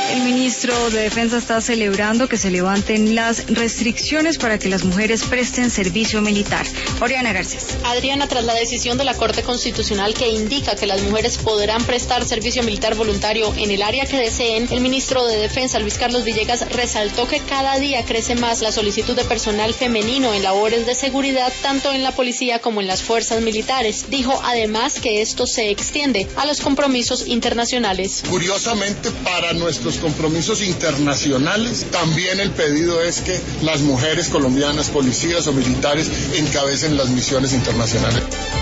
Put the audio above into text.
El ministro de Defensa está celebrando que se levanten las restricciones para que las mujeres presten servicio militar. Oriana Garcés. Adriana, tras la decisión de la Corte Constitucional que indica que las mujeres podrán prestar servicio militar voluntario en el área que deseen, el ministro de Defensa, Luis Carlos Villegas, resaltó que cada día crece más la solicitud de personal femenino en labores de seguridad, tanto en la policía como en las fuerzas militares. Dijo además que esto se extiende a los compromisos internacionales. Curiosamente, para nuestros compromisos internacionales, también el pedido es que las mujeres colombianas, policías o militares, encabecen las misiones internacionales.